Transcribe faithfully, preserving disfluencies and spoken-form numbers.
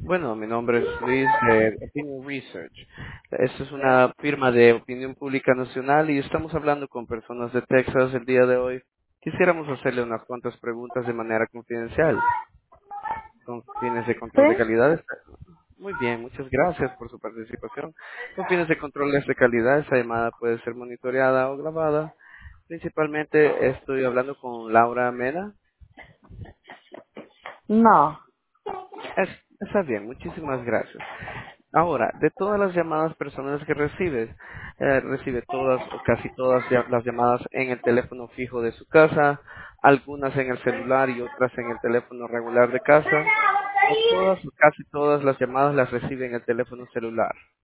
Bueno, mi nombre es Luis de Opinion Research. Esta es una firma de opinión pública nacional y estamos hablando con personas de Texas el día de hoy. Quisiéramos hacerle unas cuantas preguntas de manera confidencial, con fines de ¿Sí? control de calidad. Muy bien, muchas gracias por su participación. Con fines de control de calidad, esa llamada puede ser monitoreada o grabada. Principalmente estoy hablando con Laura Mena. No. Es- está bien, muchísimas gracias. Ahora, de todas las llamadas personales que recibes, eh, recibe todas o casi todas ya- las llamadas en el teléfono fijo de su casa, algunas en el celular y otras en el teléfono regular de casa, o todas o casi todas las llamadas las recibe en el teléfono celular.